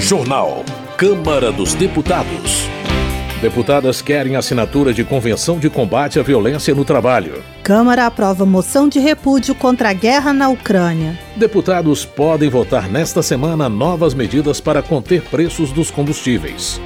Jornal. Câmara dos Deputados. Deputadas querem assinatura de convenção de combate à violência no trabalho. Câmara aprova moção de repúdio contra a guerra na Ucrânia. Deputados podem votar nesta semana novas medidas para conter preços dos combustíveis.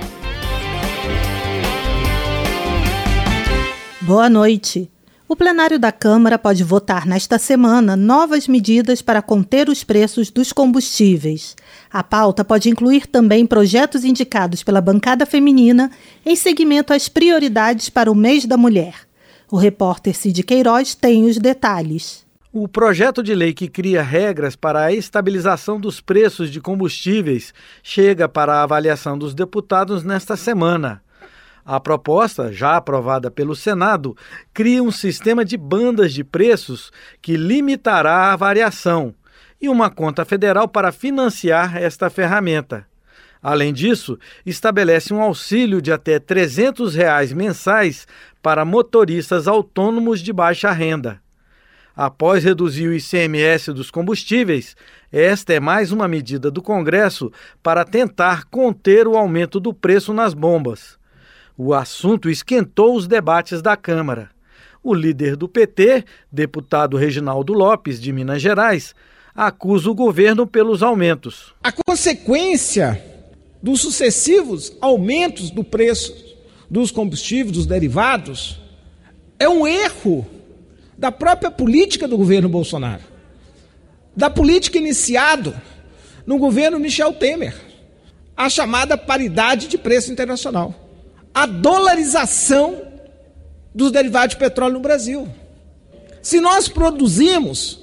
Boa noite. O plenário da Câmara pode votar nesta semana novas medidas para conter os preços dos combustíveis. A pauta pode incluir também projetos indicados pela bancada feminina em seguimento às prioridades para o mês da mulher. O repórter Cid Queiroz tem os detalhes. O projeto de lei que cria regras para a estabilização dos preços de combustíveis chega para a avaliação dos deputados nesta semana. A proposta, já aprovada pelo Senado, cria um sistema de bandas de preços que limitará a variação e uma conta federal para financiar esta ferramenta. Além disso, estabelece um auxílio de até R$ 300 mensais para motoristas autônomos de baixa renda. Após reduzir o ICMS dos combustíveis, esta é mais uma medida do Congresso para tentar conter o aumento do preço nas bombas. O assunto esquentou os debates da Câmara. O líder do PT, deputado Reginaldo Lopes, de Minas Gerais, acusa o governo pelos aumentos. A consequência dos sucessivos aumentos do preço dos combustíveis, dos derivados, é um erro da própria política do governo Bolsonaro, da política iniciada no governo Michel Temer, a chamada paridade de preço internacional. A dolarização dos derivados de petróleo no Brasil. Se nós produzimos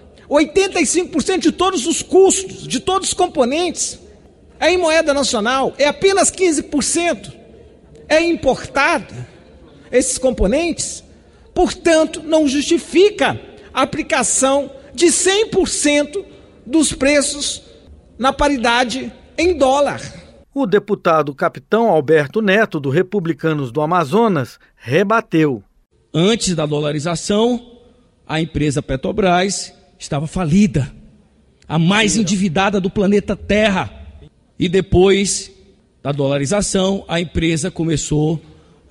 85% de todos os custos, de todos os componentes, é em moeda nacional, é apenas 15% é importado, esses componentes, portanto, não justifica a aplicação de 100% dos preços na paridade em dólar. O deputado Capitão Alberto Neto, do Republicanos do Amazonas, rebateu. Antes da dolarização, a empresa Petrobras estava falida, a mais endividada do planeta Terra. E depois da dolarização, a empresa começou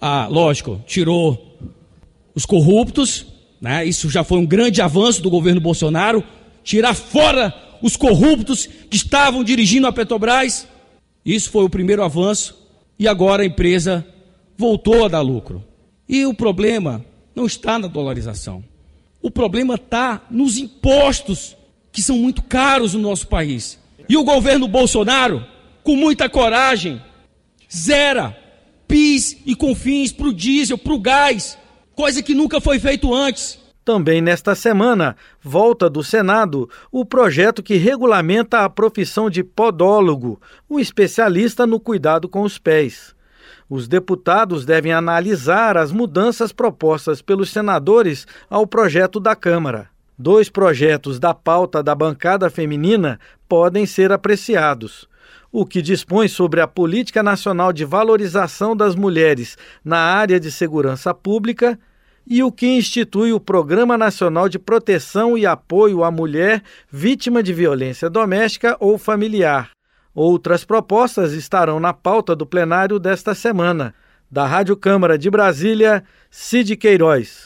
tirou os corruptos, né? Isso já foi um grande avanço do governo Bolsonaro, tirar fora os corruptos que estavam dirigindo a Petrobras. Isso foi o primeiro avanço e agora a empresa voltou a dar lucro. E o problema não está na dolarização. O problema está nos impostos, que são muito caros no nosso país. E o governo Bolsonaro, com muita coragem, zera PIS e COFINS para o diesel, para o gás, coisa que nunca foi feito antes. Também nesta semana, volta do Senado o projeto que regulamenta a profissão de podólogo, um especialista no cuidado com os pés. Os deputados devem analisar as mudanças propostas pelos senadores ao projeto da Câmara. 2 projetos da pauta da bancada feminina podem ser apreciados. O que dispõe sobre a Política Nacional de Valorização das Mulheres na área de segurança pública e o que institui o Programa Nacional de Proteção e Apoio à Mulher Vítima de Violência Doméstica ou Familiar. Outras propostas estarão na pauta do plenário desta semana. Da Rádio Câmara de Brasília, Cid Queiroz.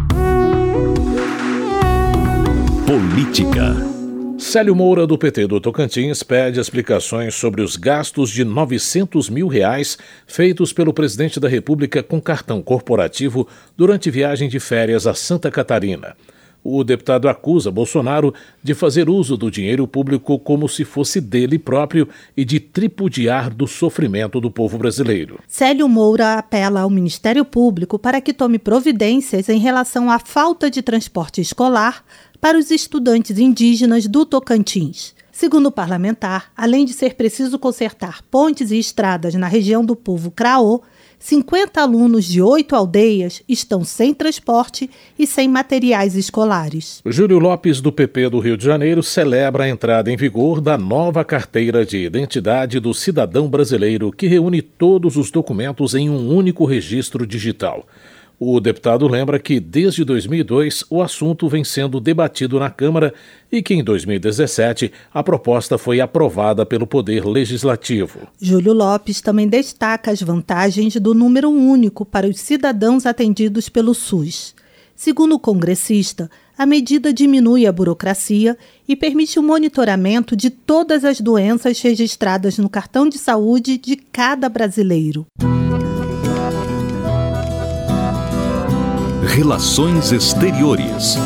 Política. Célio Moura, do PT do Tocantins, pede explicações sobre os gastos de R$ 900 mil feitos pelo presidente da República com cartão corporativo durante viagem de férias a Santa Catarina. O deputado acusa Bolsonaro de fazer uso do dinheiro público como se fosse dele próprio e de tripudiar do sofrimento do povo brasileiro. Célio Moura apela ao Ministério Público para que tome providências em relação à falta de transporte escolar para os estudantes indígenas do Tocantins. Segundo o parlamentar, além de ser preciso consertar pontes e estradas na região do povo Craô, 50 alunos de 8 aldeias estão sem transporte e sem materiais escolares. Júlio Lopes, do PP do Rio de Janeiro, celebra a entrada em vigor da nova carteira de identidade do cidadão brasileiro, que reúne todos os documentos em um único registro digital. O deputado lembra que, desde 2002, o assunto vem sendo debatido na Câmara e que, em 2017, a proposta foi aprovada pelo Poder Legislativo. Júlio Lopes também destaca as vantagens do número único para os cidadãos atendidos pelo SUS. Segundo o congressista, a medida diminui a burocracia e permite o monitoramento de todas as doenças registradas no cartão de saúde de cada brasileiro. Relações Exteriores.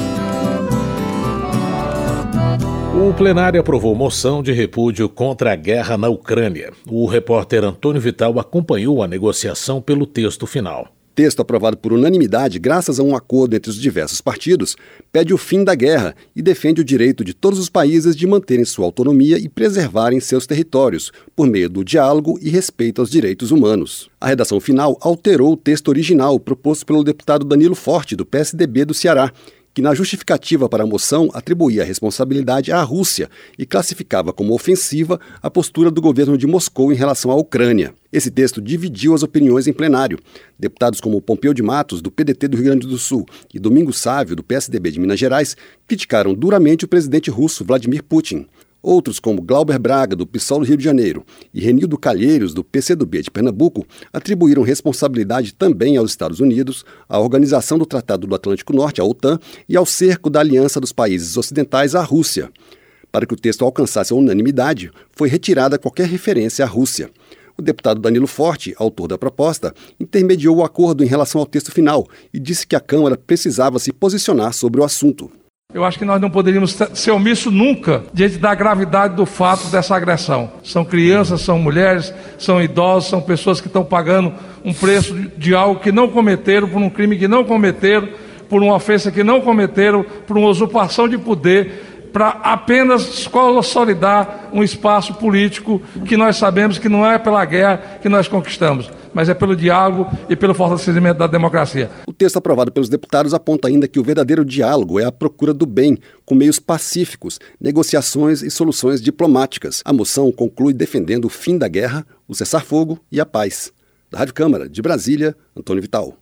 O plenário aprovou moção de repúdio contra a guerra na Ucrânia. O repórter Antônio Vital acompanhou a negociação pelo texto final. Texto aprovado por unanimidade graças a um acordo entre os diversos partidos, pede o fim da guerra e defende o direito de todos os países de manterem sua autonomia e preservarem seus territórios, por meio do diálogo e respeito aos direitos humanos. A redação final alterou o texto original proposto pelo deputado Danilo Forte, do PSDB do Ceará, que na justificativa para a moção atribuía a responsabilidade à Rússia e classificava como ofensiva a postura do governo de Moscou em relação à Ucrânia. Esse texto dividiu as opiniões em plenário. Deputados como Pompeu de Matos, do PDT do Rio Grande do Sul, e Domingos Sávio, do PSDB de Minas Gerais, criticaram duramente o presidente russo Vladimir Putin. Outros, como Glauber Braga, do PSOL do Rio de Janeiro, e Renildo Calheiros, do PCdoB de Pernambuco, atribuíram responsabilidade também aos Estados Unidos, à Organização do Tratado do Atlântico Norte, a OTAN, e ao cerco da Aliança dos Países Ocidentais à Rússia. Para que o texto alcançasse a unanimidade, foi retirada qualquer referência à Rússia. O deputado Danilo Forte, autor da proposta, intermediou o acordo em relação ao texto final e disse que a Câmara precisava se posicionar sobre o assunto. Eu acho que nós não poderíamos ser omissos nunca diante da gravidade do fato dessa agressão. São crianças, são mulheres, são idosos, são pessoas que estão pagando um preço de algo que não cometeram, por um crime que não cometeram, por uma ofensa que não cometeram, por uma usurpação de poder, para apenas consolidar um espaço político que nós sabemos que não é pela guerra que nós conquistamos, mas é pelo diálogo e pelo fortalecimento da democracia. O texto aprovado pelos deputados aponta ainda que o verdadeiro diálogo é a procura do bem, com meios pacíficos, negociações e soluções diplomáticas. A moção conclui defendendo o fim da guerra, o cessar-fogo e a paz. Da Rádio Câmara, de Brasília, Antônio Vital.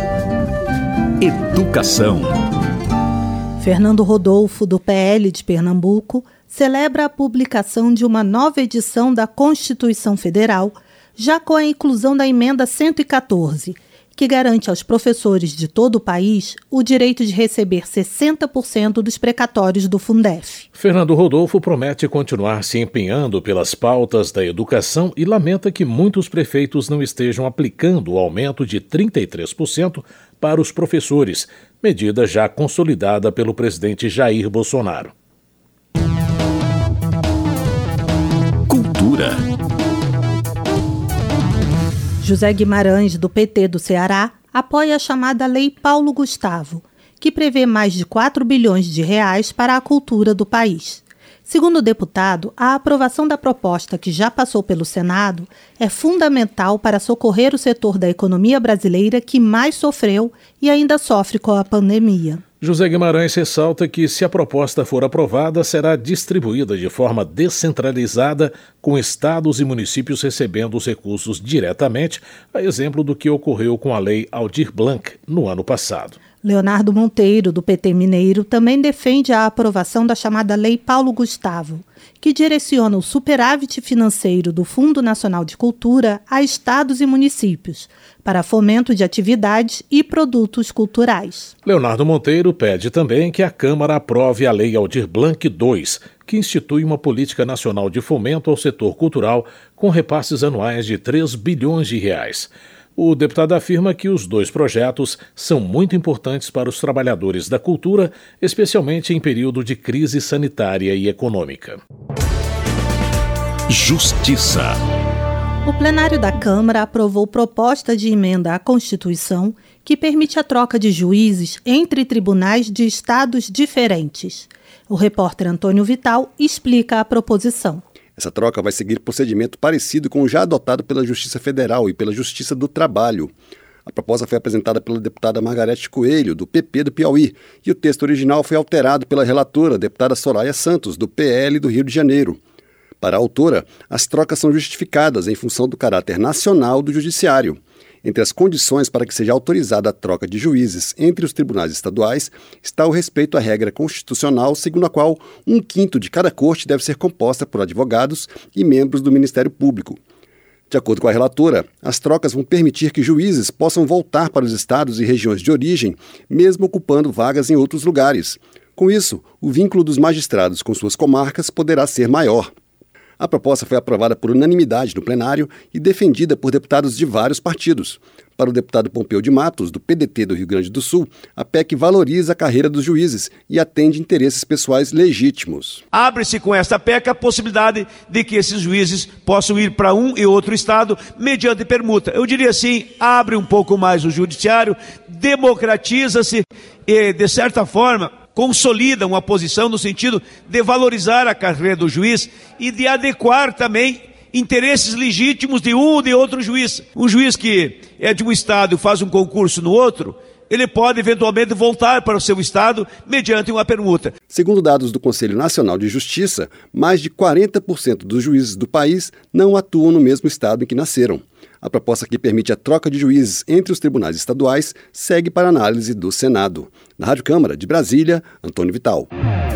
Educação. Fernando Rodolfo, do PL de Pernambuco, celebra a publicação de uma nova edição da Constituição Federal, já com a inclusão da Emenda 114, que garante aos professores de todo o país o direito de receber 60% dos precatórios do Fundef. Fernando Rodolfo promete continuar se empenhando pelas pautas da educação e lamenta que muitos prefeitos não estejam aplicando o aumento de 33% para os professores, medida já consolidada pelo presidente Jair Bolsonaro. Cultura. José Guimarães, do PT do Ceará, apoia a chamada Lei Paulo Gustavo, que prevê mais de 4 bilhões de reais para a cultura do país. Segundo o deputado, a aprovação da proposta, que já passou pelo Senado, é fundamental para socorrer o setor da economia brasileira que mais sofreu e ainda sofre com a pandemia. José Guimarães ressalta que, se a proposta for aprovada, será distribuída de forma descentralizada, com estados e municípios recebendo os recursos diretamente, a exemplo do que ocorreu com a Lei Aldir Blanc no ano passado. Leonardo Monteiro, do PT Mineiro, também defende a aprovação da chamada Lei Paulo Gustavo, que direciona o superávit financeiro do Fundo Nacional de Cultura a estados e municípios, para fomento de atividades e produtos culturais. Leonardo Monteiro pede também que a Câmara aprove a Lei Aldir Blanc II, que institui uma política nacional de fomento ao setor cultural com repasses anuais de 3 bilhões de reais. O deputado afirma que os dois projetos são muito importantes para os trabalhadores da cultura, especialmente em período de crise sanitária e econômica. Justiça. O plenário da Câmara aprovou proposta de emenda à Constituição que permite a troca de juízes entre tribunais de estados diferentes. O repórter Antônio Vital explica a proposição. Essa troca vai seguir procedimento parecido com o já adotado pela Justiça Federal e pela Justiça do Trabalho. A proposta foi apresentada pela deputada Margarete Coelho, do PP do Piauí, e o texto original foi alterado pela relatora, a deputada Soraya Santos, do PL do Rio de Janeiro. Para a autora, as trocas são justificadas em função do caráter nacional do judiciário. Entre as condições para que seja autorizada a troca de juízes entre os tribunais estaduais está o respeito à regra constitucional segundo a qual 1/5 de cada corte deve ser composta por advogados e membros do Ministério Público. De acordo com a relatora, as trocas vão permitir que juízes possam voltar para os estados e regiões de origem, mesmo ocupando vagas em outros lugares. Com isso, o vínculo dos magistrados com suas comarcas poderá ser maior. A proposta foi aprovada por unanimidade no plenário e defendida por deputados de vários partidos. Para o deputado Pompeu de Matos, do PDT do Rio Grande do Sul, a PEC valoriza a carreira dos juízes e atende interesses pessoais legítimos. Abre-se com esta PEC a possibilidade de que esses juízes possam ir para um e outro estado mediante permuta. Eu diria assim, abre um pouco mais o judiciário, democratiza-se e, de certa forma, consolida uma posição no sentido de valorizar a carreira do juiz e de adequar também interesses legítimos de um ou de outro juiz. Um juiz que é de um estado e faz um concurso no outro, ele pode eventualmente voltar para o seu estado mediante uma permuta. Segundo dados do Conselho Nacional de Justiça, mais de 40% dos juízes do país não atuam no mesmo estado em que nasceram. A proposta que permite a troca de juízes entre os tribunais estaduais segue para análise do Senado. Na Rádio Câmara de Brasília, Antônio Vital.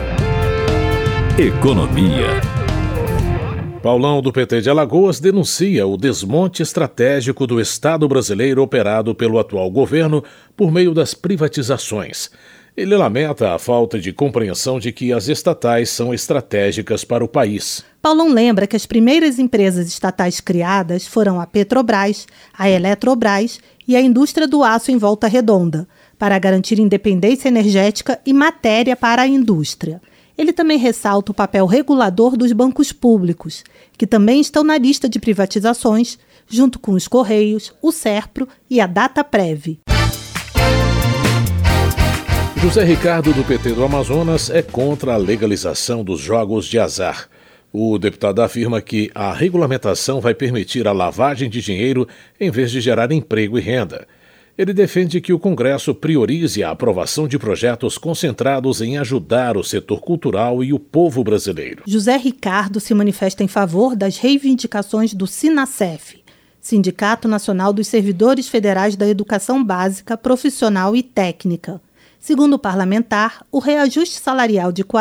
Economia. Paulão, do PT de Alagoas, denuncia o desmonte estratégico do Estado brasileiro operado pelo atual governo por meio das privatizações. Ele lamenta a falta de compreensão de que as estatais são estratégicas para o país. Paulão lembra que as primeiras empresas estatais criadas foram a Petrobras, a Eletrobras e a indústria do aço em Volta Redonda, para garantir independência energética e matéria para a indústria. Ele também ressalta o papel regulador dos bancos públicos, que também estão na lista de privatizações, junto com os Correios, o Serpro e a Dataprev. José Ricardo, do PT do Amazonas, é contra a legalização dos jogos de azar. O deputado afirma que a regulamentação vai permitir a lavagem de dinheiro em vez de gerar emprego e renda. Ele defende que o Congresso priorize a aprovação de projetos concentrados em ajudar o setor cultural e o povo brasileiro. José Ricardo se manifesta em favor das reivindicações do SINASEF, Sindicato Nacional dos Servidores Federais da Educação Básica, Profissional e Técnica. Segundo o parlamentar, o reajuste salarial de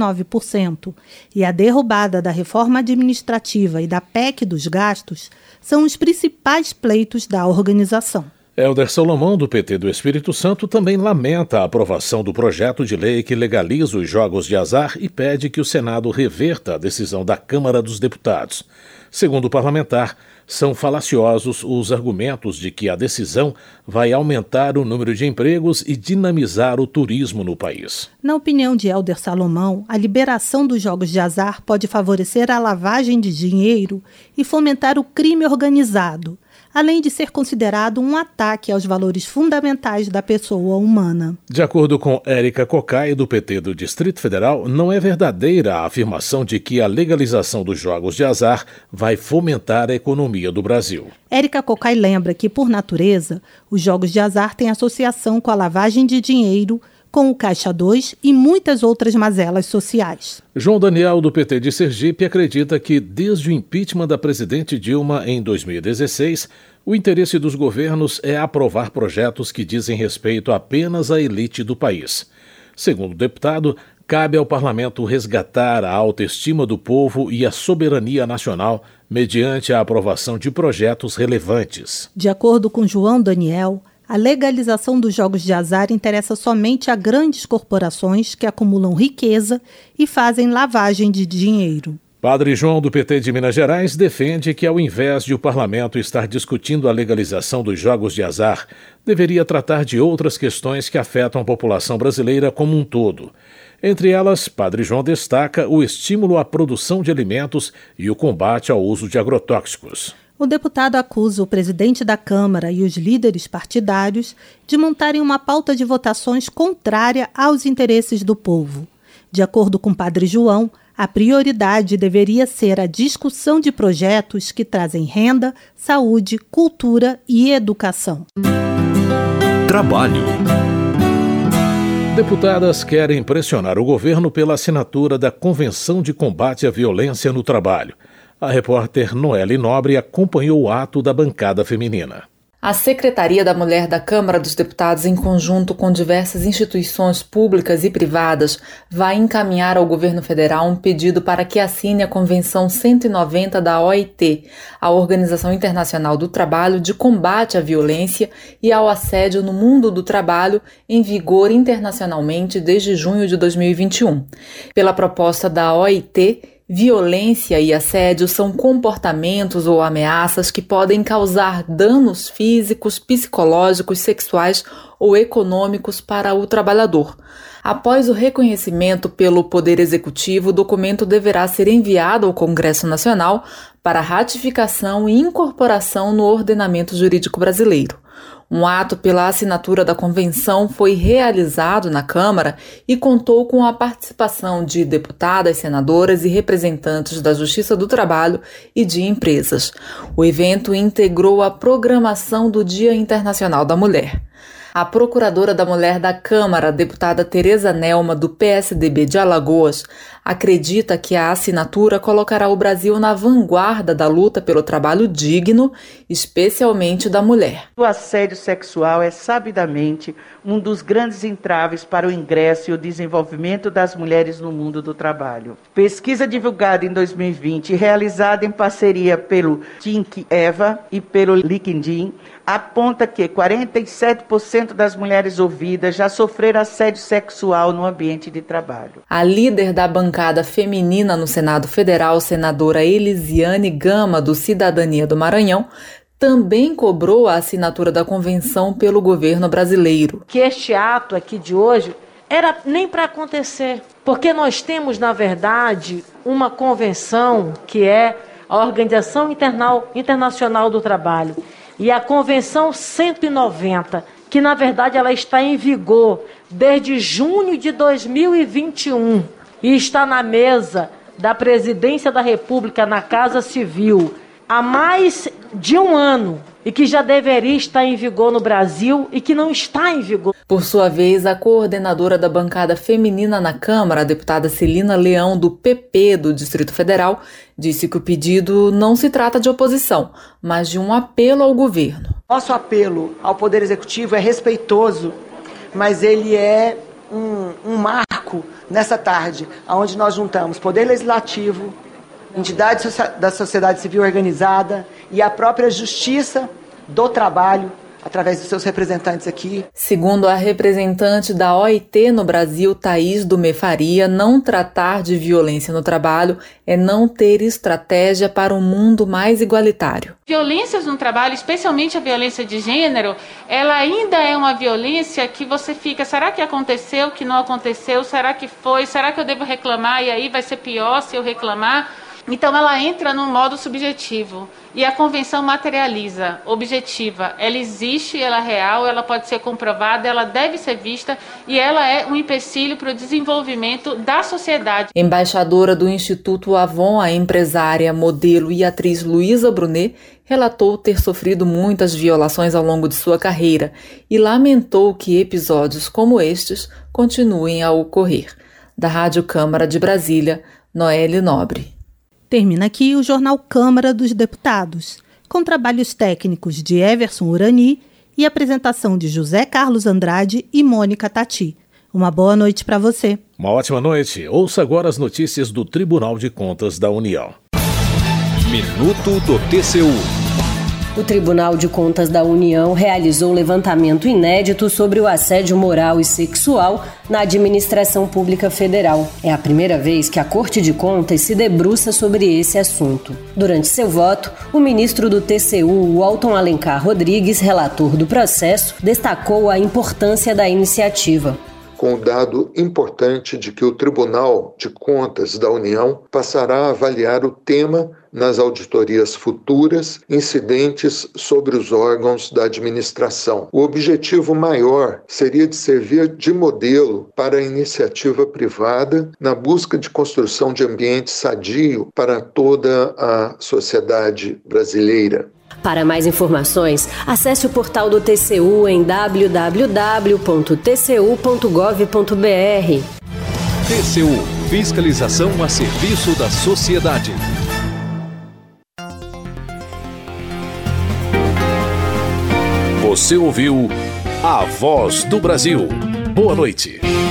49% e a derrubada da reforma administrativa e da PEC dos gastos são os principais pleitos da organização. Hélder Salomão, do PT do Espírito Santo, também lamenta a aprovação do projeto de lei que legaliza os jogos de azar e pede que o Senado reverta a decisão da Câmara dos Deputados. Segundo o parlamentar, são falaciosos os argumentos de que a decisão vai aumentar o número de empregos e dinamizar o turismo no país. Na opinião de Hélder Salomão, a liberação dos jogos de azar pode favorecer a lavagem de dinheiro e fomentar o crime organizado, além de ser considerado um ataque aos valores fundamentais da pessoa humana. De acordo com Érica Cocai, do PT do Distrito Federal, não é verdadeira a afirmação de que a legalização dos jogos de azar vai fomentar a economia do Brasil. Érica Cocai lembra que, por natureza, os jogos de azar têm associação com a lavagem de dinheiro, com o Caixa 2 e muitas outras mazelas sociais. João Daniel, do PT de Sergipe, acredita que, desde o impeachment da presidente Dilma em 2016, o interesse dos governos é aprovar projetos que dizem respeito apenas à elite do país. Segundo o deputado, cabe ao parlamento resgatar a autoestima do povo e a soberania nacional mediante a aprovação de projetos relevantes. De acordo com João Daniel, a legalização dos jogos de azar interessa somente a grandes corporações que acumulam riqueza e fazem lavagem de dinheiro. Padre João, do PT de Minas Gerais, defende que, ao invés de o parlamento estar discutindo a legalização dos jogos de azar, deveria tratar de outras questões que afetam a população brasileira como um todo. Entre elas, Padre João destaca o estímulo à produção de alimentos e o combate ao uso de agrotóxicos. O deputado acusa o presidente da Câmara e os líderes partidários de montarem uma pauta de votações contrária aos interesses do povo. De acordo com Padre João, a prioridade deveria ser a discussão de projetos que trazem renda, saúde, cultura e educação. Trabalho. Deputadas querem pressionar o governo pela assinatura da Convenção de Combate à Violência no Trabalho. A repórter Noelle Nobre acompanhou o ato da bancada feminina. A Secretaria da Mulher da Câmara dos Deputados, em conjunto com diversas instituições públicas e privadas, vai encaminhar ao governo federal um pedido para que assine a Convenção 190 da OIT, a Organização Internacional do Trabalho, de combate à violência e ao assédio no mundo do trabalho, em vigor internacionalmente desde junho de 2021. Pela proposta da OIT, violência e assédio são comportamentos ou ameaças que podem causar danos físicos, psicológicos, sexuais ou econômicos para o trabalhador. Após o reconhecimento pelo Poder Executivo, o documento deverá ser enviado ao Congresso Nacional para ratificação e incorporação no ordenamento jurídico brasileiro. Um ato pela assinatura da convenção foi realizado na Câmara e contou com a participação de deputadas, senadoras e representantes da Justiça do Trabalho e de empresas. O evento integrou a programação do Dia Internacional da Mulher. A Procuradora da Mulher da Câmara, deputada Tereza Nelma, do PSDB de Alagoas, acredita que a assinatura colocará o Brasil na vanguarda da luta pelo trabalho digno, especialmente da mulher. O assédio sexual é sabidamente um dos grandes entraves para o ingresso e o desenvolvimento das mulheres no mundo do trabalho. Pesquisa divulgada em 2020 e realizada em parceria pelo Think Eva e pelo LinkedIn aponta que 47% das mulheres ouvidas já sofreram assédio sexual no ambiente de trabalho. A líder da bancada feminina no Senado Federal, senadora Elisiane Gama, do Cidadania do Maranhão, também cobrou a assinatura da convenção pelo governo brasileiro. Que este ato aqui de hoje era nem para acontecer, porque nós temos, na verdade, uma convenção que é a Organização Internacional do Trabalho e a Convenção 190, que na verdade ela está em vigor desde junho de 2021 e está na mesa da Presidência da República na Casa Civil há mais de um ano e que já deveria estar em vigor no Brasil e que não está em vigor. Por sua vez, a coordenadora da bancada feminina na Câmara, a deputada Celina Leão, do PP do Distrito Federal, disse que o pedido não se trata de oposição, mas de um apelo ao governo. Nosso apelo ao Poder Executivo é respeitoso, mas ele é um marco nessa tarde, onde nós juntamos Poder Legislativo, entidades da sociedade civil organizada e a própria Justiça do Trabalho, através dos seus representantes aqui. Segundo a representante da OIT no Brasil, Thaís Dumé Faria, não tratar de violência no trabalho é não ter estratégia para um mundo mais igualitário. Violências no trabalho, especialmente a violência de gênero, ela ainda é uma violência que você fica, será que aconteceu, que não aconteceu, será que foi, será que eu devo reclamar e aí vai ser pior se eu reclamar? Então ela entra num modo subjetivo e a convenção materializa, objetiva. Ela existe, ela é real, ela pode ser comprovada, ela deve ser vista e ela é um empecilho para o desenvolvimento da sociedade. Embaixadora do Instituto Avon, a empresária, modelo e atriz Luísa Brunet relatou ter sofrido muitas violações ao longo de sua carreira e lamentou que episódios como estes continuem a ocorrer. Da Rádio Câmara de Brasília, Noelle Nobre. Termina aqui o Jornal Câmara dos Deputados, com trabalhos técnicos de Everson Urani e apresentação de José Carlos Andrade e Mônica Tati. Uma boa noite para você. Uma ótima noite. Ouça agora as notícias do Tribunal de Contas da União. Minuto do TCU. O Tribunal de Contas da União realizou levantamento inédito sobre o assédio moral e sexual na administração pública federal. É a primeira vez que a Corte de Contas se debruça sobre esse assunto. Durante seu voto, o ministro do TCU, Walton Alencar Rodrigues, relator do processo, destacou a importância da iniciativa. Com o dado importante de que o Tribunal de Contas da União passará a avaliar o tema nas auditorias futuras incidentes sobre os órgãos da administração. O objetivo maior seria de servir de modelo para a iniciativa privada na busca de construção de ambiente sadio para toda a sociedade brasileira. Para mais informações, acesse o portal do TCU em www.tcu.gov.br. TCU, fiscalização a serviço da sociedade. Você ouviu A Voz do Brasil. Boa noite.